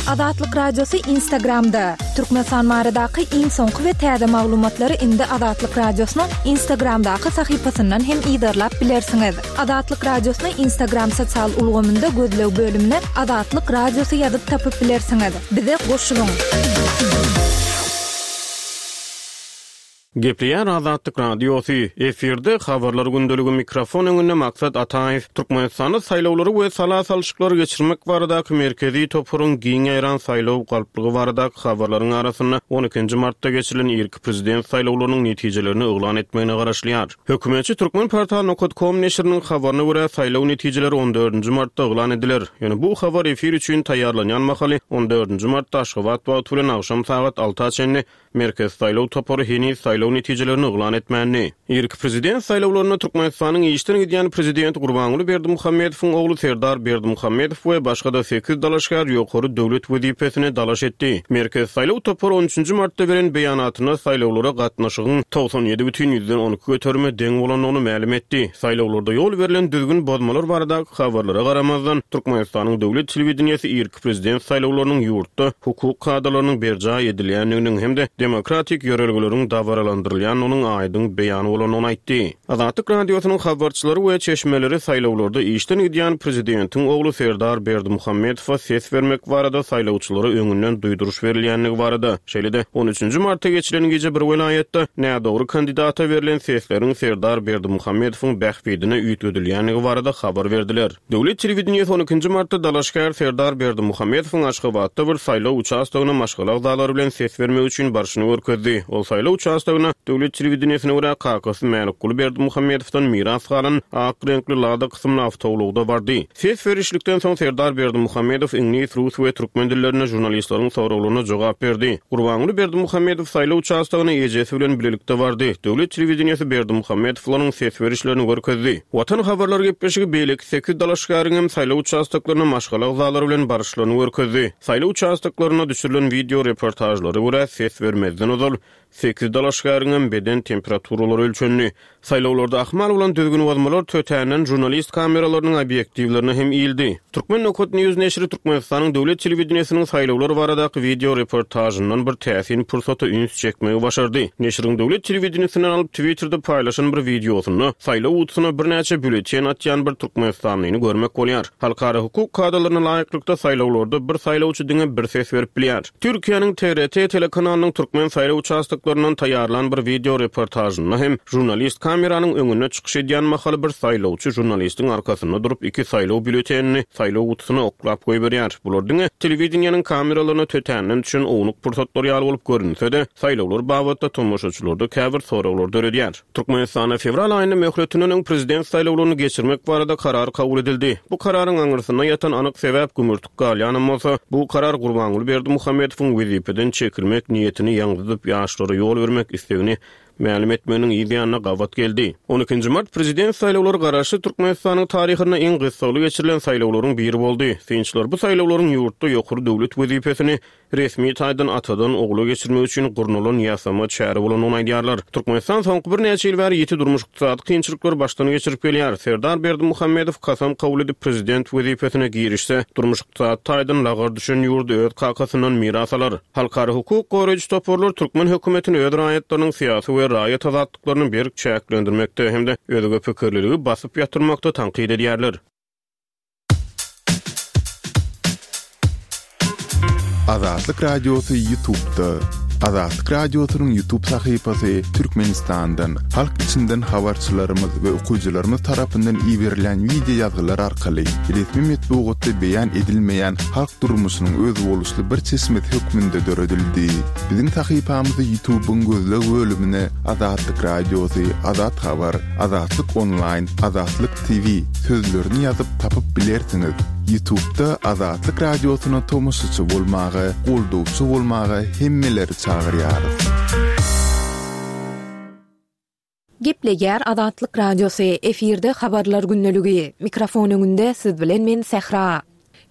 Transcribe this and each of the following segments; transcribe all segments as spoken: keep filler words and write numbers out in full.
Azatlyk Radiosu Instagramda. Türkmenistan baradaky iň soňky we täze maglumatlary indi Azatlyk Radiosynyň Instagramdaky sahypasyndan hem ýa-da bilersiňiz. Azatlyk Radiosynyň Instagram sosial ulgamynda gözlew bölümine Azatlyk Radiosu ýazyp tapyp bilersiňiz. Bize goşulyň. Gepliýär Azatlyk Radiosu efirde habarlar gündeligi mikrofon öňünde maksat Ataýew Türkmenistanyň saýlawlary we salasal-şyklary geçirmek baradaky merkezi topuryň giň ýaran saýlaw galplygy baradaky habarlaryň arasynda on ikinji martda geçirilen ilk prezident saýlawlarynyň netijelerini oglan etmegine garaşlýar. Hökümetçi Türkmen portaly nokta com neşriniň habaryna görä saýlaw netijeleri on dördünji martda oglan ediler. Ýöne bu habar efir üçin taýýarlanýan makaly on dördünji martda Aşgabat wagty bilen akşam saat alty çenli merkez saýlaw topury hini saýlaw netijelerini oglan etmänni. İlk prezident saýlawlaryna Türkmenistanyň ýeşden gidýän prezident Gurbanguly Berdimuhammedowyň ogly Serdar Berdimuhammedow we başga da sekiz dalaşgar ýokary döwlet wezipesine dalaş etdi. Merkez saýlaw topury on üçünji martda beren beýanatyna saýlawlara gatnaşygyň toksan ýedi бүтүn ýüzden on iki götürme deň bolanyny ma'lum etdi. Saýlawlarda ýol berilen düzgün bozmalar baradaky habarlara garamazdan Türkmenistanyň döwlet telewizionyasy ilk prezident saýlawlarynyň ýurtda hukuk kadrlarynyň berja edilýänliginiň hemde demokratik ýörelgeleriň dawaralandyrylýan onuň aýdyň beýany bolanyny aýtdy. Azatlyk Radiosynyň habarçylary we çeşmeleri saýlawlarda ýeşden gidýän prezidentiň ogly Serdar Berdimuhammedow ses bermek barada saýlawçylary öňünden duýduruş berilýänligi barada. Şeýle-de on üçünji martda geçirilen gece bir welayatda nädogry kandidata berilen sesleriň Serdar Berdimuhammedowyň bähbidine üýtgedilýänligi barada habar berdiler. Döwlet telewizionyasy on ikinji martda dalaşgar Serdar Berdimuhammedowyň Aşgabatda bir saýlaw uçastygyna maşgalak dağlar bilen ses bermek üçin barşyny görkezdi. Ol saýlaw uçastygyna döwlet telewizionyasy görä kakasy Mänukul Berdimuhammedowdan miras galan ak renkli lada kysymly awtowlukda bardy. Ses berişlikden soň Serdar Berdimuhammedow İngiliz, rus we türkmen dillerine jurnalistleriň soraklaryna jogap berdi. Gurbanguly Berdimuhammedow saýlaw uçastygyna ejesi bilen bilelikde bardy. Döwlet telewizionyasy Berdimuhammedowyň ses berişlerini görkezdi. Watan habarlar gepleşigi beýlik sekiz dalaşgaryň hem saýlaw uçastyklaryna maşgalak zalary bilen barışlaryny görkezdi. Saýlaw uçastyklaryna düşürilen video reportajlary görä ses bermezden ozal sekiz dalaşgaryň beden temperaturalary ölçenli. Saýlawlarda ahmal bolan düzgün wazmalar tötänen jurnalist kameralarynyň obyektivlerine hem iýildi. Türkmen Nokot News neşri Türkmenistanyň döwlet telewizionysynyň saýlawlar baradaky video reportajynyň bir täsir pursaty üns çekmegi başardy. Neşriň döwlet telewizionysynyň alyp Twitterda paýlaşan bir videosyny saýlaw utsuna bir näçe bületen atýan bir Türkmenistanlyny görmek bolýar. Halkara hukuk kadrlaryna laýyklykda saýlawlarda bir saýlawçy diňe bir ses berip bilýär. Türkiýanyň T R T telekanalynyň türkmen saýlaw uçastyklarynyň taýýarlan bir video reportajyny hem jurnalist kameranyň öňüne çykyş edýän makaly bir saýlawçy jurnalistiň arkasynda durup iki saýlaw bültenini saýlaw utusyna oklap goýup berýär. Bular diňe telewizionyanyň kameralaryna tötänen düşen ownuk pursatlar ýaly bolup görünse-de saýlawlar babatda tomoşaçylarda käbir sorawlar döredýär. Türkmenistana fevral aýyny möhletiniň prezident saýlawlaryny geçirmek barada karar kabul edildi. Bu kararyň aňyrsyna ýatan anyk sebäp gümürtük galýany bolsa, bu karar Gurbanguly Berdimuhammedowyň wezipeden çekilmek niýetini ýaňdydyp ýaşlara ýol bermek istegini ma'lum etmeniň ýa-da gawat geldi. on ikinji mart prezident saýlawlary garaşy Türkmenistanyň taryhyna iň gysgaly geçirilen saýlawlaryň biri boldy. Seňçiler bu saýlawlaryň ýurtda ýokary döwlet wezipesini resmi taýdan atadan ogly geçirmek üçin gurnulan ýasama çäre bolanyny aýdýarlar. Türkmenistan soňky bir näçe ýyl bäri ýeti durmuş ykdysady kynçylyklar başdan geçirip gelýär. Serdar Berdimuhammedow kasam kabul edip prezident wezipesine girişse, durmuş ykdysady taýdan lagar düşen ýurdu öz kakasyndan miras alar. Halkara hukuk goraýjy toporlar türkmen hökümetini öz raýatlarynyň syýasy we raýat azatlyklaryny berk çäklendirmekde hemde özüge pikirliligi basyp ýatyrmakda tanqid edýärler. Azatlyk Radiosu YouTube'da. Azatlyk Radiosynyň YouTube sahypasy Türkmenistandan, halk içinden habarçylarymyz we okuwçylarymyz tarapyndan iýerilen video ýazgylar arkaly resmi metbuatda beýan edilmeýän halk durmuşynyň öz boluşly bir çeşmet hökmünde döredildi. Biziň sahypamyzy YouTube'un gözle bölümine Azatlyk Radiosu, Azat Habar, Azatlyk Online, Azatlyk T V sözlerini ýazyp tapyp bilersiňiz. YouTube'da Azatlyk Radiosyna tomoşaçy bolmagy, goldowçy bolmagy hemmeleri çağırýar. Gepleger Azatlyk Radiosu efirde habarlar günneligi. Mikrofon öňünde siz bilen men Sehra.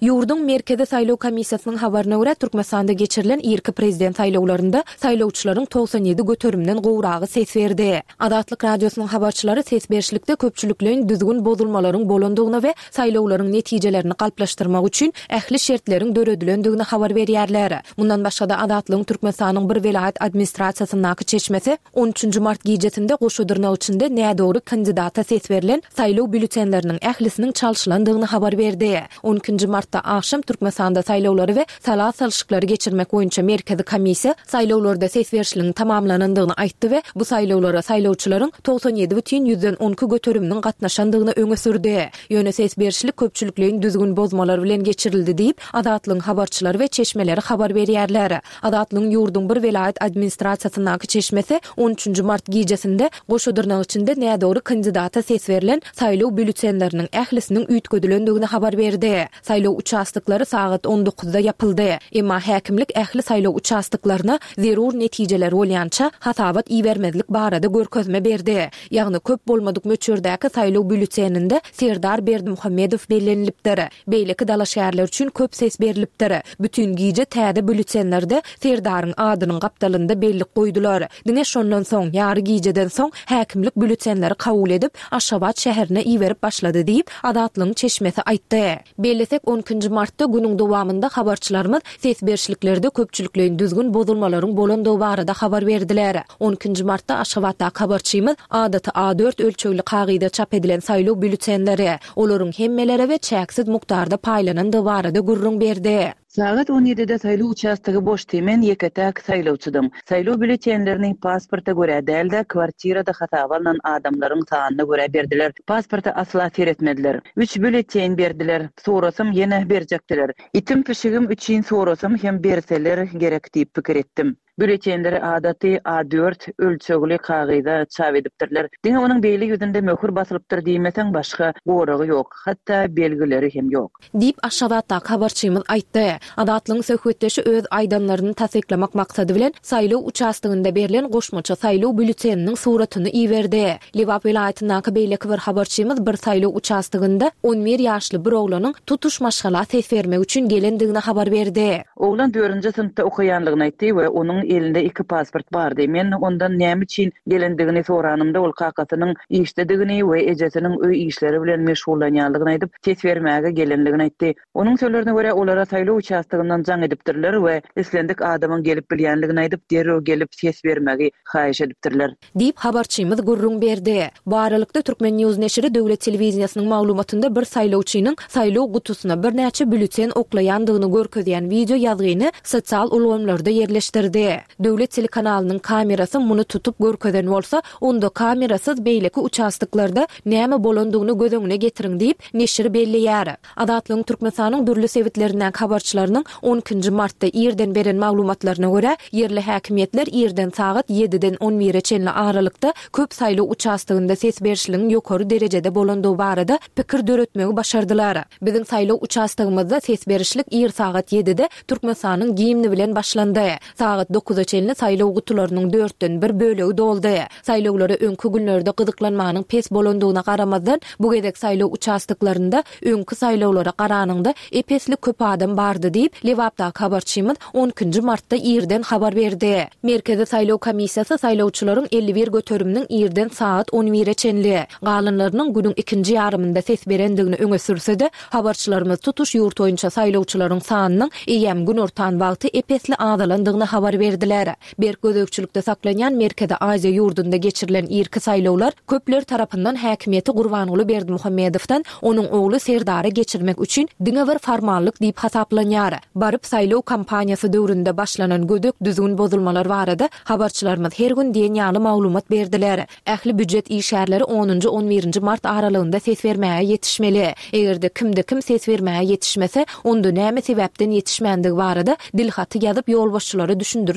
Yurdun Merkezi Sayloo Komissiýasynyň habaryna görä Türkmenistanda geçirilen irki prezident saylawlarynda saylawçylaryň toğsan ýedi göterimden gowragy ses berdi. Adatlyk radiosynyň habarçylary ses berişlikde köpçüliklerin düzgün bozulmalaryň bolandygyna we saylawlaryň netijelerini galplaşdyrmak üçin ähli şertleriň döredilendigine habar berýärler. Mundan başga da Adatlygyň Türkmenistanyň bir vilayet administrasiýasyndaky çeşmesi on üçünji mart gijesinde goşudurnak içinde nädogry kandidata ses berilen saylaw bültenleriniň ählisiniň çalşylandygyny habar berdi. on ikinji martda akşam Türkmenistanda saylawlary we salat salşyklary geçirmek boýunça merkezi komissiýa saylawlarda ses berişliginiň tamamlanandygyny aýtdy we bu saylawlara saylawçylaryň toğsan ýedi бүтүn ýüzden on iki göteriminiň gatnaşandygyny öňe sürdi. Ýöne ses berişlik köpçüliklerin düzgün bozmalar bilen geçirildi diýip Adatlygyň habarçylary we çeşmeleri habar berýärler. Adatlygyň ýurdun bir vilayet administrasiýasyndaky çeşmesi on üçünji mart gijesinde goşudurnak içinde nädogry kandidata ses berilen saylaw bültenleriniň ählisiniň üýtgedilendigini habar berdi. Saylaw uçastyklary saat on dokuzda yapyldy. Emma häkimlik ähli saylaw uçastyklaryna zerur netijeler bolýança hasabat iýermezlik barada görkezme berdi. Ýagny köp bolmadyk möçürdäki saylaw bülteninde Serdar Berdimuhammedow bellenilipdir. Beýleki dala şäherler üçin köp ses berilipdir. Bütün gije täze bültenlerde Serdaryň adynyň gapdalynda bellik goýdular. Dine şondan soň ýary gijeden soň häkimlik bültenleri kabul edip Aşgabat şäherine iýerip başlady diýip Adatlygyň çeşmesi aýtdy. Bellesek on ikinji martda günüň dowamında habarçylarymyz ses berişliklerde köpçüliklerin düzgün bozulmalaryň bolandygy barada habar berdiler. on ikinji martda Aşgabatda habarçymyz adaty A dört ölçeğli kagyda çap edilen saylaw bültenleri olaryň hemmelere we çäksiz mukdarda paýlanandygy barada gurrun berdi. Saat on ýedide sayloo uçastygy boş temen ýeketäk saylawçydym. Sayloo bültenlerini pasporta görä dälde kwartirada hasaba alan adamlaryň sanyna görä berdiler. Pasporta asla seretmediler. üç bülten berdiler. Sorasym ýene berjekdiler. Itim pişigim üçin sorasym hem berseler gerek diýip pikir etdim. Bültenleri adaty A dört ölçegli kagyda çap edipdirler. Diňe onuň beýli ýüzünde möhür basylypdyr diýmesen başga goragy ýok. Hatda belgileri hem ýok. Diýip Aşgabatda habarçymyz aýtdy. Adatlygyň söhbetdeşi öz aýdanlaryny tasdiklamak maksady bilen saylaw uçastygynda berilen goşmaça saylaw bülteniniň suratyny iýerdi. Liwap vilayatynyň beýleki bir habarçymyz bir saylaw uçastygynda on bir ýaşly bir oglanyň tutuş maşgala ses bermek üçin gelendigini habar berdi. Oglan dördünji sinipda okuýanlygyny aýtdy we onuň elinde iki pasport bardy. Men ondan näme üçin gelendigini soranymda ol kakasynyň işledigini we ejesiniň öý işleri bilen meşgullanýanlygyny aýdyp ses bermäge gelenligini aýtdy. Onuň sözlerine görä olara saylaw uçastygyndan jaň edipdirler we islendik adamyň gelip bilýänligini aýdyp derrew gelip ses bermäge haýyş edipdirler. Diýip habarçymyz gurrun berdi. Baralykda Türkmen News neşri döwlet telewiziýasynyň maglumatynda bir saylawçynyň saylaw gutusuna bir näçe bülten oklaýandygyny görkezýän video ýazgyny sosial ulgamlarda ýerleşdirdi. Döwlet telekanalynyň kamerasy muny tutup görkezen bolsa, onda kamerasyz beýleki uçastyklarda näme bolandygyny gözüňe getiriň diýip neşri belleýär. Adatlygyň Türkmenistanyň dürli sewitlerinden habarçylarynyň on ikinji martda ýerden beren maglumatlaryna görä, ýerli häkimiýetler ýerden saat ýediden on bire çenli aralykda köp saylaw uçastygynda ses berişliginiň ýokary derejede bolandygy barada pikir döretmegi başardylar. Biziň saylaw uçastygymyzda ses berişlik ýer saat ýedide Türkmenistanyň gimni bilen başlandy. Saat dokuza çenli saylaw gutularynyň dörtden bir bölegi doldy. Saylawlara öňkü günlerde gyzyklanmanyň pes bolandygyna garamazdan bu gedek saylaw uçastyklarynda öňkü saylawlara garanyňda epesli köp adam bardy diýip Liwapda habarçymyz on ikinji martda ýerden habar berdi. Merkezi Sayloo Komissiýasy saylawçylaryň elli bir göteriminiň ýerden saat on bire çenli galanlarynyň günüň ikinji ýarymynda ses berendigini öňe sürse-de, habarçylarymyz tutuş ýurt boýunça saylawçylaryň sanynyň eýem gün ortan wagty epesli azalandygyny habar berdiler. Berk gözökçülükde saklanýan Merkezi Aziýa ýurdunda geçirilen irki saylawlar köpler tarapyndan häkimiýeti Gurbanuly Berdimuhammedowdan onuň ogly Serdary geçirmek üçin diňe bir formallyk diýip hasaplanýar. Baryp saylaw kampaniýasy döwründe başlanan gödök düzgün bozulmalar barada habarçylarymyz her gün diýen ýaly maglumat berdiler. Ähli büdjet işgärleri onunji on birinji mart aralygynda ses bermäge ýetişmeli. Egerde kimde kim ses bermäge ýetişmese, onda näme sebäpden ýetişmendigi barada dilhaty ýazyp ýolbaşçylary düşündürüş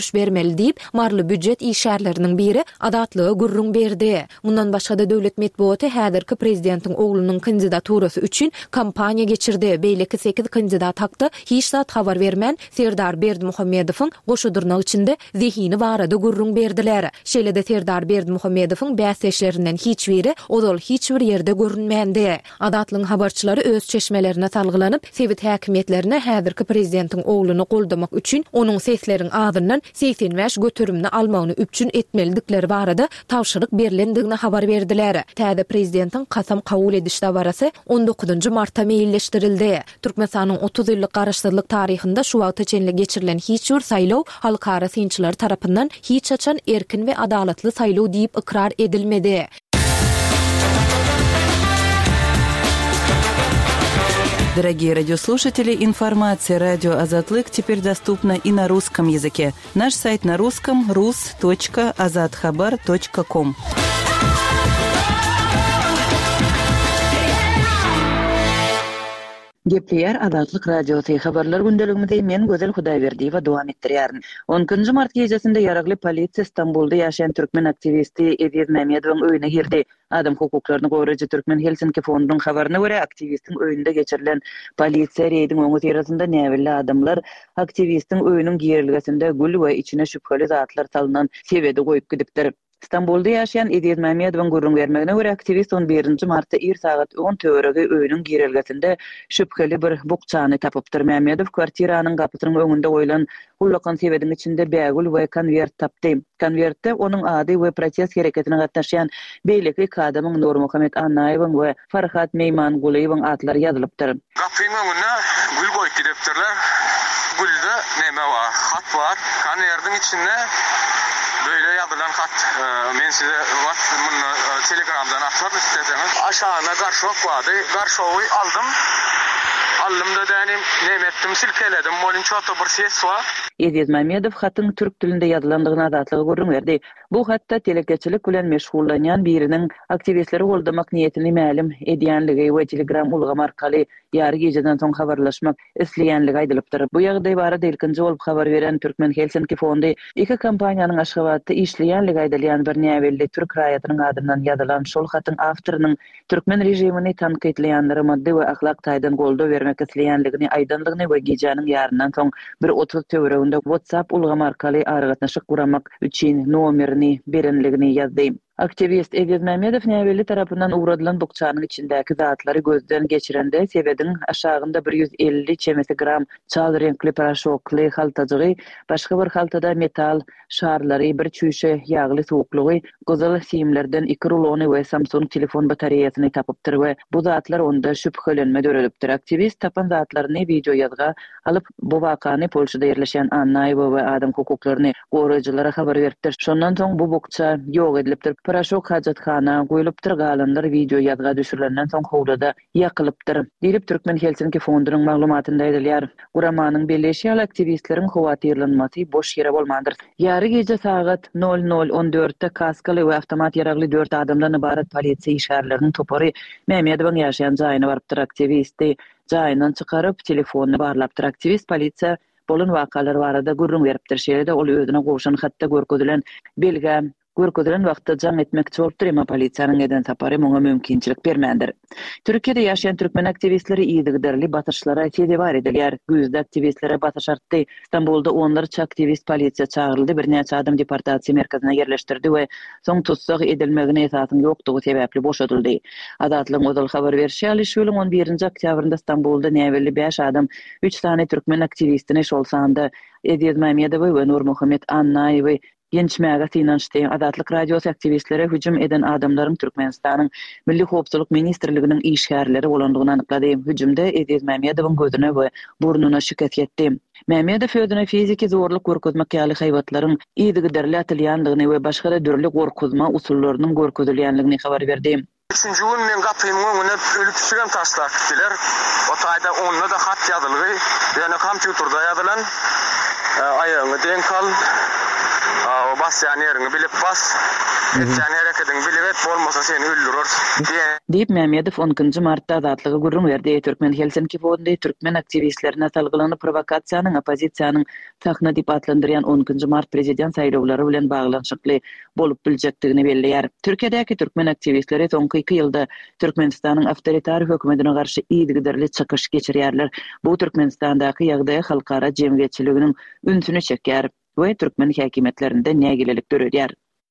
uluş bermeli diýip marly büdjet işärleriniň biri adatlygy gurrun berdi. Mundan başga da döwlet medeniýeti häzirki prezidentiň oglunyň kandidaturasy üçin kampaniýa geçirdi. Beýleki sekiz kandidat hakda hiç zat habar bermän Serdar Berdimuhammedowyň goşudurnagy içinde zehini barada gurrun berdiler. Şeýle-de Serdar Berdimuhammedowyň bäsleşlerinden hiç biri odal hiç bir ýerde görünmändi. Adatlyň habarçylary öz çeşmelerine salgylanyp, Sewit häkimetlerine häzirki prezidentiň ogluny goldamak üçin onuň sesleriň ağzyndan seksen beş götürümni almagyny üçin etmelikleri barada tawşyryk berilendigini habar berdiler. Täze prezidentiň kasam kabul edişde barasy on dokuzuncu martda meýilleşdirildi. Türkmenistanyň otuz ýyllyk garaşdyrlyk taryhynda şu wagta çenli geçirilen hiç bir saýlaw halkara synçylar tarapyndan hiç açan erkin we adalatly saýlaw diýip ikrar edilmedi. Дорогие радиослушатели, информация «Радио Азатлык» теперь доступна и на русском языке. Наш сайт на русском – рус точка азатхабар точка ком. Gepleýär Azatlyk radiosy habarlar gündeligimizde men Gözel Hudaýberdiýewa dowam etdirýärin. onuncu mart gecesinde ýaragly polisiýa Istanbulda ýaşaýan türkmen aktivisti Edip Mämedowyň öýüne girdi. Adam hukuklaryny goraýjy Türkmen Helsinki fondunyň habaryna görä, aktivistiň öýünde geçirilen polisiýa reýdiň öňü terasynda näwelli adamlar aktivistiň öýüniň girilgesinde gül we içine şüpheli zatlar salynan sebedi goýup gidipdir. İstanbulda ýaşaýan Edip Mämedowyň gurrun bermegine görä, aktivist on birinci martda ir saat on töwerege öýüniň girilgesinde şüpheli bir bukçany tapypdyr. Mämedow kwartiranyň gapysynyň öňünde goýulan gullakan sebediň içinde bägül we konwert tapdy. Konwertde onuň ady we protest hereketine gatnaşýan beýleki iki adamyň Nurmuhammed Annaýew we Farhat Meýmangulyň atlary ýazylypdyr. Gapyň öňüne gül goýup gidipdirler. Gülde näme bar? Hat bar. Konwertiň içinde böyle yazılan hat, men size WhatsApp Telegram'dan atmak istedim. Aşağına garşok vardı. Garşovu aldım. Aldım da dedim, nemettim, silkeledim. Molin çoğutu bir ses var. Edip Mämedow hatyň türk dilinde ýazylandygyny adatlygy görüň berdi. Bu hatda telekeçilik bilen meşgullanýan biriniň aktivistleri goldamak niýetini mälim edýänligi we Telegram ulgam arkaly ýary geceden soň habarlaşmak isleýänligi aýdylypdyr. Bu ýagdaý barada ilkinji bolup habar beren Türkmen Helsinki fondy iki kompaniýanyň Aşgabatda işleýänligi aýdylýan bir näwelli türk raýatynyň adyndan ýazylan şol hatyň awtorynyň Türkmen rejimini tanqidleýänleri maddi we ahlak taýdan goldaw bermek isleýänligini aýdanlygyny we gecäniň ýaryndan soň bir otuz töwereginde WhatsApp ulgam arkaly aragatnaşyk guramak üçin nomerini berenligini ýazdy. Aktivist Edip Mämedow näwelli tarapyndan uğradylan bukçanyň içindäki zatlary gözden geçirende sebediň aşagynda bir yüz elli çemesi gram çal renkli paraşokly haltadygy, başga bir haltada metal şarlary, bir çüşe ýagly suwuklugy, gozel simlerden iki rulony we Samsung telefon batareýasyny tapypdyr we bu zatlar onda şüphelenme dörelepdir. Aktivist tapan zatlaryny video ýazga alyp bu wakany Polşada ýerleşen Annaýew we adam hukuklaryny goraýjylara habar beripdir. Şondan soň bu bukça ýok edilipdir. Paraşok hajatkana goýulypdyr, galanlar video ýazga düşürilenden soň howrada ýakylypdyr. Diýip Türkmen Helsinki fondunyň maglumatynda aýdylýar. Guramanın belleşýän aktivistleriň howatyrlanmasy boş ýere bolmandyr. Ýary gece saat nol nol on dörtde kaskaly we awtomat ýaragly dört adamdan ibaret polisiýa işärleriniň topary Mämedowyň ýaşaýan jaýyna barypdyr. Aktivisti jaýyndan çykaryp telefonyny barlapdyr. Aktivist polisiýa bolan wakalar barada gurrun beripdir. Şeýle-de ol özüne gowşan hatda görkezdilen belge görkezdilen wagtda jaň etmekçi bolupdyr, emma polisiýanyň eden tapary muňa mümkinçilik bermändir. Türkiýede ýaşaýan türkmen aktivistleri ýygyderli batyrşlara tedbir edilýär. Güýzde aktivistleri batyş artdy. İstanbulda onlarça aktivist polisiýa çağıryldy, bir näçe adam deportasiýa merkezine ýerleşdirdi we soň tutsak edilmegine esasyň ýokdugy sebäpli boşadyldy. Adatlyň özel habar berýär, şuýlyň on birinji oktýabrynda İstanbulda näwelli beş adam üç tane türkmen aktivistini şol sanda Edip Mämedow we Nurmuhammed Annaýew gençmäge synançdy. Adatlyk radiosy aktivistleri hüjüm eden adamlaryň Türkmenistanyň Milli Howpsuzlyk Ministrliginiň işgärleri bolandygyny anyklady. Hüjümde Edip Mämedowyň gözüne we burnuna şikayet etdi. Mämedow özüne fiziki zorluk görkezmek ýaly haýwatlaryň ýygyderli atylýandygyny we başga da dürli gorkuzma usullarynyň görkezilýänligini habar berdi. Üçüncü gün men gapyň öňüne ölüp düşýän taşlar gitdiler. O taýda onda da hat ýazylygy, ýani kompýuterda ýazylan aýagyny denk al. bas yani yerini bilip bas. Etjani hareketini bilip et bolmasa seni öldürür diye. Deyip Mehmedov onuncu martda azatlygy gurrun berdi. Türkmen Helsinki fondunda Türkmen aktivistlerine salgylanyp provokasiýanyň opozisiýanyň tahna diýip atlandyran onuncu mart prezident saýlawlary bilen baglanşykly bolup biljekdigini belleýär. Türkiýedäki Türkmen aktivistleri soňky iki ýylda Türkmenistanyň awtoritar hökümetine garşy iýdigiderli çykyş geçirýärler. Bu Türkmenistandaky ýagdaý halkara jemgyýetçiliginiň ünsüni çekýär we Türkmen häkimetlerinde nägilelik görýär.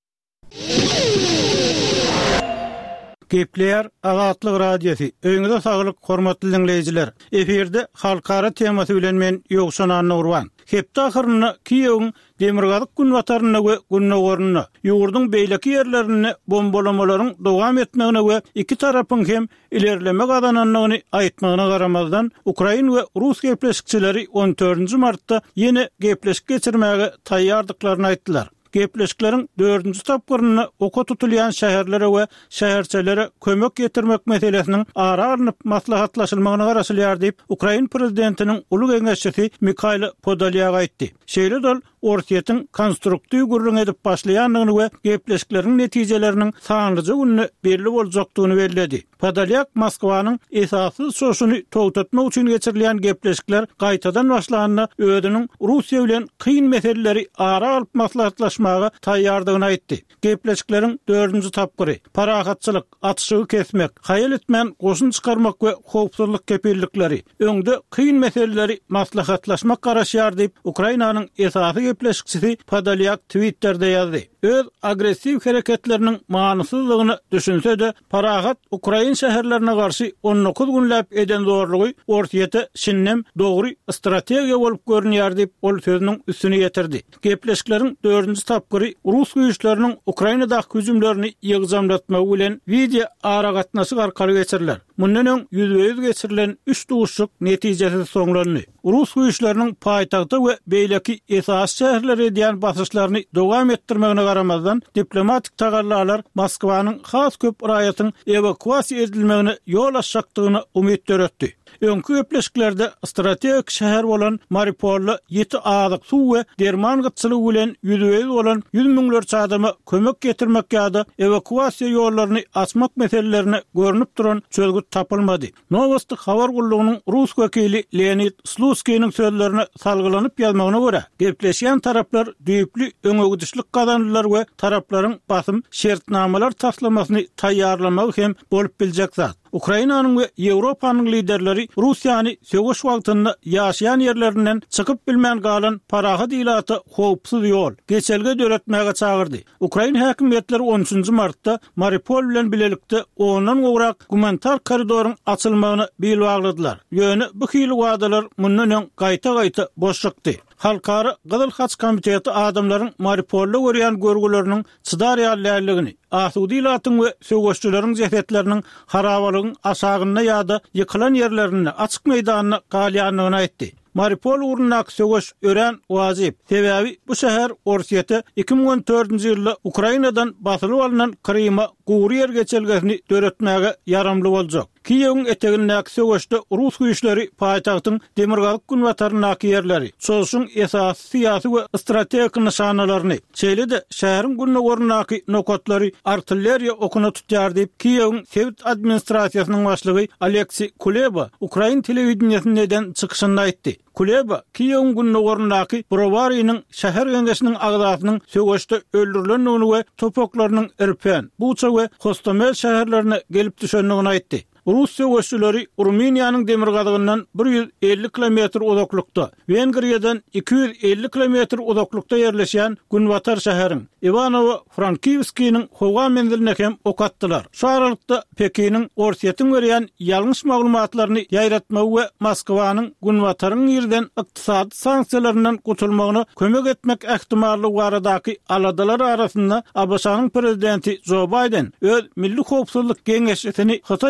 Gepler Azatlyk radiosu. Öňüňizde saglyk, hormatly dinleýijiler. Eferde halkara temasy bilen men ýogşan Nurwan. Hepde ahyryny Kiýewiň Demirgazyk günwataryna we günnäwörüne, ýurduň beýleki ýerlerini bombalamalaryň dowam etmegine we iki tarapyň hem ilerleme gadananlygyny aýtmagyna garamazdan Ukraina we Rus gepleşikçileri on dördünci martda ýene gepleşik geçirmäge taýýardyklaryny aýtdylar. Gepleşiklerin dördüncü tapgyrını oka tutulýan şäherlere we şäherçelere kömek getirmek meselesiniň ara alınıp maslahatlaşylmagyna garaşylýar diýip Ukraina prezidentiniň uly geňeşçisi Mikhail Podolyak aýtdy. Şeýle dol ortiýetiň konstruktiw gurrun edip başlaýanlygyny we gepleşiklerin netijeleriniň saňlyjy gününe belli boljakdygyny bellädi. Podolyak Moskwanyň esassyz şoşuny togtatmak üçin geçirilen gepleşikler gaýtadan başlanyny özüniň Russiýa bilen kyn meseleleri ara alyp maslahatlaşmagy taýýardygyny aýtdy. Gepleşiklerin dördüncü tapgyry parahatçylyk, atşygy kesmek, haýal etmän goşun çykarmak we howpsuzlyk kepillikleri öňde kyn meseleleri maslahatlaşmak garaşýar diýip Ukrainanyň esasy gepleşikçisi Podolyak Twitter'de ýazdy. Öz agressiw hereketleriniň manysyzlygyny düşünse-de parahat Ukraina şäherlerine garşy on dokuz günläp eden zorlugy ortiýete şinnem dogry strategiýa bolup görünýär diýip ol sözüniň üstüne ýetirdi. Gepleşiklerin dördüncü tapgyry Rus güýçleriniň Ukrainadaky hüjümlerini ýygzamlatmagy bilen video ara gatnaşyk arkaly geçiriler. Mundan öň ýüzbe-ýüz geçirilen üç duşluk netijesi soňlandy. Rus güýçleriniň paýtagty we beýleki esas şäherlere diýen basyşlaryny dowam etdirmegine garamazdan diplomatik tagallarlar Moskwanyň has köp raýatyň evakuasiýa edilmegine ýol açjakdygyny umyt döretdi. Öňkü gepleşiklerde strategik şäher bolan Mariupolda ýeti azyk suw we derman gytçylygy bilen ýüzbe-ýüz bolan ýüz miňlerçe adama kömek getirmek ýa-da evakuasiýa ýollaryny açmak meselelerini görünüp duran çözgüt tapylmady. Novosti habar gullugynyň Rus wekili Leonid Slutskyň sözlerine salgylanyp ýazmagyna görä, gepleşýän taraplar düýpli öňegidişlik gazandylar we taraplaryň basym şertnamalar taslamasyny taýýarlamagy hem bolup biljek zat. Ukrainanyň we Ýewropanyň liderleri Russiýany söwüş wagtynda ýaşaýan ýerlerinden çykyp bilmän galan parahat ilaty howpsuz ýol geçelge döretmäge çagyrdy. Ukraina häkimetleri on üçünci martda Mariupol bilen bilelikde ondan gowrak humanitar koridoryň açylmagyny bilýardylar. Ýöne bu hili wadalar mundan öň gaýta-gaýta boş çykdy. Halkara Gyzyl Haç Komiteti adamlaryň Mariupolda görýän görgüleriniň çydar ýalyligini, asudy ilatyň we söwüşçüleriň jehetleriniň harabalygyň aşagyna ýa-da ýykylan ýerlerini açyk meýdanyna galýanlygyny aýtdy. Mariupol urunnak söwüş ören wajyp. Sebäbi bu şäher ortiýete iki miň on dördünji ýylda Ukrainadan basylyp alynan Kryma gowry ýer geçelgesini döretmäge ýaramly boljak. Kiýewiň etegindäki söwüşde Rus güýçleri paýtagtyň Demirgazyk günwatarynaky ýerleri, şoşuň esasy syýasy we strategik nişanalaryny, şeýle-de şäheriň günnäwörünaky nokatlary artilleriýa okuny tutýar diýip Kiýewiň Sowet administrasiýasynyň başlygy Aleksey Kuleba Ukraina telewizioniýasynyň çykyşynda aýtdy. Kuleba Kiýewiň günnäwörünaky Brovariýanyň şäher geňeşiniň agzasynyň söwüşde öldürilendigini we topoklarynyň irpen, Buça we Hostomel şäherlerine gelip düşendigini aýtdy. Rus söwüşçüleri Ruminiýanyň Demirgazygyndan bir ýüz elli kilometr uzaklykda, Wengriýadan iki ýüz elli kilometr uzaklykda ýerleşýän Günwatar şäheriň Ivanovo-Frankivskiň howa menziline hem ok atdylar. Şu aralykda Pekiniň ortiýetiň berýän ýalňyş maglumatlaryny ýaýratmagy we Moskwanyň Günwataryň ýerden ykdysady sanksiýalarynyň gutulmagyna kömek etmek ähtimallygy baradaky aladalar arasynda A B S-nyň prezidenti Joe Biden öz Milli Howpsuzlyk Geňeşini Hytaý resmi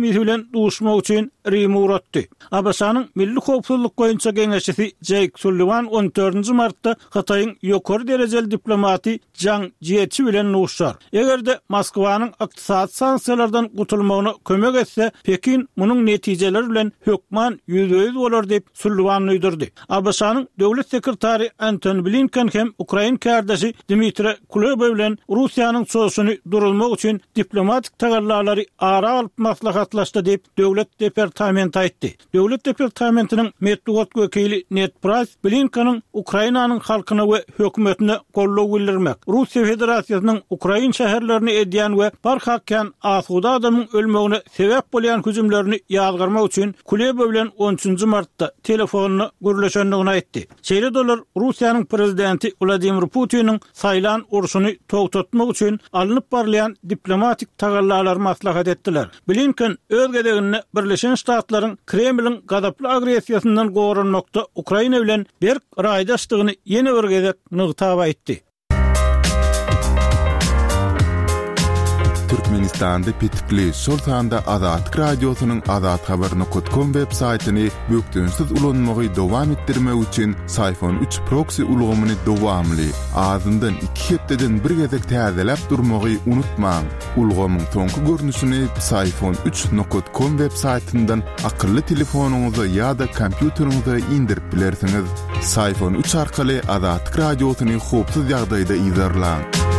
resmiyeti bilen duşmak üçin Rim'e uğratdy. A B S-nyň Milli Howpsuzlyk goýunça geňeşçisi Jake Sullivan on dördünji martda Hataýyň ýokary derejeli diplomaty Zhang Jiechi bilen nuşar. Egerde Moskwanyň ykdysat sanksiýalardan gutulmagyna kömek etse, Pekin munyň netijeleri bilen hökman ýüzde bolar diýip Sullivan öýdürdi. A B S-nyň döwlet sekretary Antony Blinken hem Ukraina kardaşy Dmitry Kuleba bilen Russiýanyň soýuşyny durulmak üçin diplomatik tagallalary ara alyp maslahatlaşdy diýip döwlet departamenti aýtdy. Döwlet departamentiniň medeniýet wekili Ned Price Blinkenyň Ukrainanyň halkyna we hökümetine gollaw bildirmek, Russiýa Federasiýasynyň Ukraina şäherlerini edýän we barhakkan asuda adamyň ölmegine sebäp bolýan hüjümlerini ýazgyrmak üçin Kuleba bilen on üçünji martda telefonyny gürleşendigini aýtdy. Şeýle dolar Russiýanyň prezidenti Vladimir Putiniň saýlan urşuny togtatmak üçin alınıp barlayan diplomatik tagallalary maslahat etdiler. Blinken öz gedegini Birleşen Ştatlaryň Kremliň gadaply agresiýasyndan gorunmakda Ukraina bilen bir raýdaşdygyny ýene bir gezek nygtap aýtdy. Türkmenistanda Petikli Sultanda Azatlyk Radiosynyň azat habar nokta com web saýtyny bökdünsiz ulanmagy dowam etdirmek üçin Sayfon üç proxy ulgamyny dowamly azyndan iki hepdeden bir gezek täzeläp durmagy unutmaň. Ulgamyň soňky görnüşini Sayfon üç nokta com web saýtyndan akylly telefonuňyza ýa-da kompýuteriňize indirip bilersiňiz. Sayfon üç arkaly Azatlyk Radiosyny howpsuz ýagdaýda izlerläň.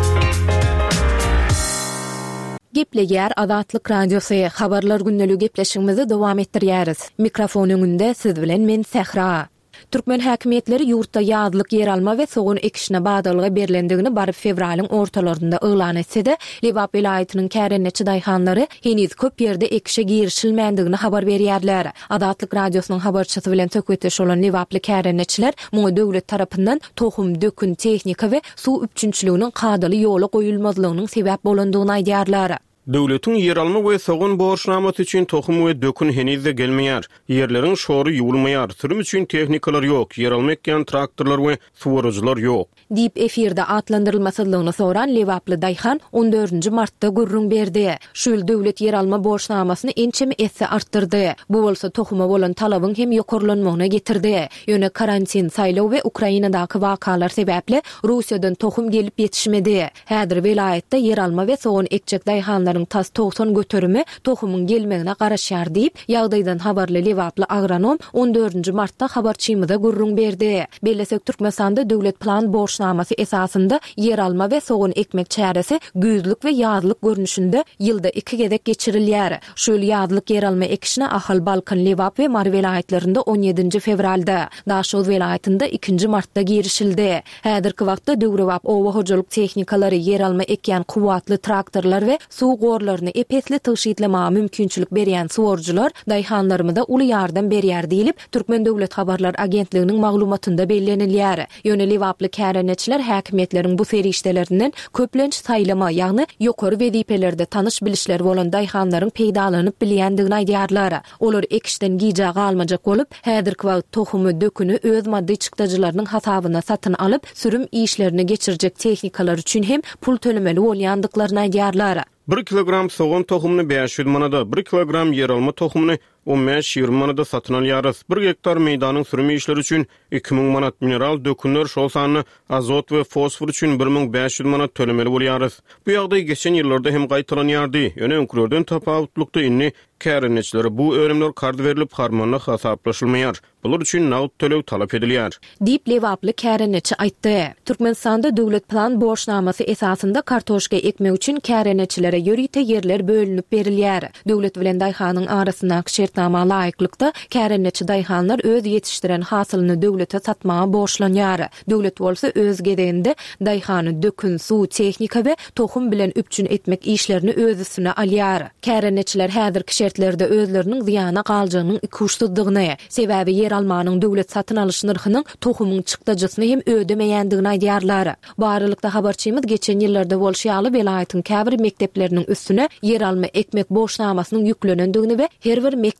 Gepleýär Azatlyk Radiosy habarlar günneligi gepleşigimizi dowam etdirýäris. Mikrofon öňünde siz bilen men Sehra. Türkmen häkimetleri ýurtda ýazlyk yer alma we sogun ekişine badalyga berilendigini bary fevralyň ortalarynda öýlan etse-de, Liwap vilayatynyň kärenneçi daýhanlary heniz köp ýerde ekişe girişilmändigini habar berýärler. Azatlyk Radiosynyň habarçysy bilen söhbetdeş bolan Liwaply kärenneçiler muňa döwlet tarapyndan tohum, dökün, tehnika we suw üpçünçiliginiň kadaly ýola goýulmazlygynyň sebäp bolandygyny aýdýarlar. Döwletiň yer alma we sogun borçnamasy üçin tohum we dökün henizde gelmeýär. Yerleriň şory ýuwulmaýar. Sürüm üçin tehnikalar ýok. Yer almakyan traktorlar we suwaryjylar ýok. Dip efirde atlandyrylmasylygyny soran Liwaply daýhan on dördünji martda gurrun berdi. Şol döwlet yer alma borçnamasyny ençemi etse artdyrdy. Bu bolsa tohuma bolan talabyň hem ýokarlanmagyna getirdi. Ýöne karantin, saýlaw we Ukrainadaky wakalar sebäpli Russiýadan tohum gelip ýetişmedi. Häzir vilayatda yer alma we sogun ekjek daýhanlar tas tohson götürümi tohumyň gelmegine garaşýar diýip ýagdaýdan habarly Liwaply agronom on dördünji martda habarçymyza gurrun berdi. Bellesek Türkmenistanda döwlet plan borçnamasy esasynda yer alma we sogun ekmek çäresi güýzlük we ýazlyk görnüşinde ýylda iki gezek geçirilýär. Şol ýazlyk yer alma ekişine Ahal Balkan, Liwap we Mar vilayatlarynda on ýedinji fevralda, Daşoz vilayatynda ikinji martda girişildi. Häzirki wagtda Döwrewap owa hojalyk tehnikalary yer alma ekýän kuwatly traktorlar we suw gorlaryny epesli tyşytlama mümkinçilik berýän suwarjylar daýhanlarymyza uly ýardam berýär diýilip Türkmen Döwlet Habarlar Agentliginiň maglumatynda bellenilýär. Ýöne Liwaply kärenneçiler häkimetleriň bu serişdelerinden köplenç saýlama, ýagny ýokary wezipelerde tanış bilişler bolan daýhanlaryň peýdalanyp bilýändigini aýdýarlar. Olar ekişden gijaga almajak bolup, häzirki wagt tohumy, dökünü öz maddi çykdagylarynyň hasabyna satyn alyp, sürüm işlerini geçirjek tehnikalar üçin hem pul tölemeli bolýandyklaryny aýdýarlar. bir kilogram soğan tohumunu beş yüz manada, bir kilogram yer alma tohumunu on beş ýygrimi manada satyn alýarys. bir hektar meýdanyň sürüm işleri üçin iki miň manat, mineral dökünler şol sanyny azot we fosfor üçin bir miň beş yüz manat tölemeli bolýarys. Bu ýagdaý geçen ýyllarda hem gaýtalanýardy. Ýöne öňkürden tapawutlukda inni kärenneçilere bu öňümler kard berilip harmanyk hasaplaşylmaýar. Bular üçin nagd tölew talap edilýär. Dip Liwaply kärenneçi aýtdy. Türkmenistanda döwlet plan borçnamasy esasynda kartoşka ekmek üçin kärenneçilere ýörite yerler bölünip berilýär. Döwlet bilen daýhanyň arasyna şertnama laýyklykda kärenneçi daýhanlar öz ýetişdiren hasylyny döwlete satmaga borçlanýar. Döwlet bolsa öz gedeginde daýhany dökün, suw, tehnika we tohum bilen üpçün etmek işlerini öz üstüne alýar. Kärenneçiler häzirki şertlerde özleriniň ziýana galjygynyň ikuşsuzdygyny, sebäbi yer almanyň döwlet satyn alyş narhynyň tohumyň çykdajasyny hem ödemeýändigini aýdýarlar. Barlykda habarçymyz geçen ýyllarda bolşýaly vilayatyň käbir mektepleriniň üstüne yer alma ekmek borçnamasynyň ýüklenendigini we her bir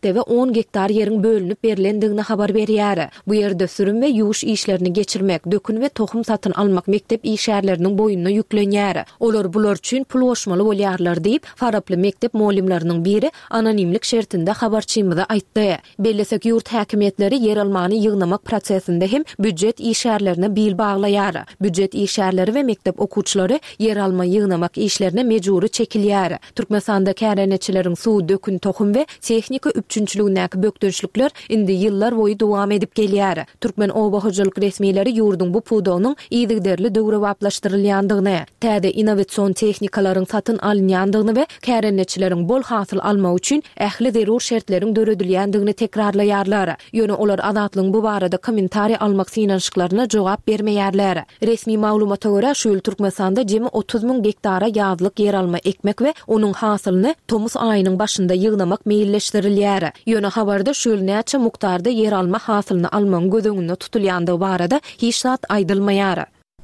mektebe on gektar ýeriň bölünip berilendigini habar berýär. Bu ýerde sürüm we ýuwuş işlerini geçirmek, dökün we tohum satyn almak mektep işärleriniň boyunna ýüklenýär. Olar bular üçin pul goşmaly bolýarlar diýip Faraply mektep muallimläriniň biri anonimlik şertinde habarçymyza aýtdy. Bellesek ýurt häkimetleri yer almany ýygnamak prosesinde hem büdjet işärlerine bil baglaýar. Büdjet işärleri we mektep okuwçylary yer alma ýygnamak işlerine mejburi çekilýär. Türkmenistanda kärenetçileriň suw, dökün, tohum we tehnika üçünçülügindäki bökdünçlükler indi ýyllar boyu dowam edip gelýär. Türkmen obahyjylyk resmiýetleri ýurdun bu puwdogynyň ýygderli döwre waplaşdyrylýandygyny, täze innowasion tehnikalaryň satyn alınýandygyny we kärenetçileriň bol hasyl almak üçin ähli zerur şertleriň döredilýändigini tekrarlaýarlar. Ýöne olar azatlygyň bu barada kommentari almak synanşyklaryna jogap bermeýärler. Resmi maglumata görä şu ýyl Türkmenistanda jemi otuz müň hektara ýazlyk yer alma ekmek we onuň hasylyny Tomus aýynyň başynda ýygnamak meýilleşdirilýär. Ýöne habarda şu ýyl näçe mukdarda yer alma hasylyny almaň gözüňde tutulýandygy barada hiç zat aýdylmaýar.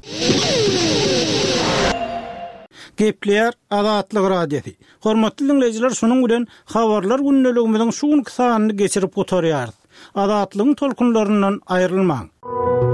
Gepler Azatlyk radiosi. Hormatly dinleyijiler, şonuň bilen habarlar günneligimiziň şu sanyny geçirip oturýar. Azatlygyň tolkunlaryndan aýrylmaň.